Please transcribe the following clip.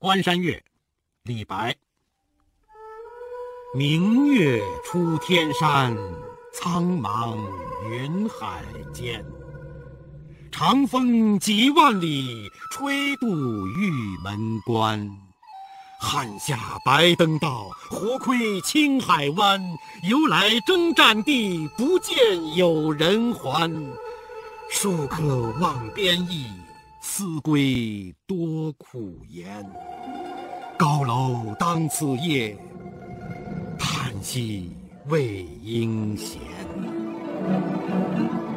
关山月，李白。明月出天山，苍茫云海间。长风几万里，吹渡玉门关。汉下白登道，活窥青海湾。由来征战地，不见有人还。戍客望边邑，思归多苦颜。高楼当此夜，叹息未应闲。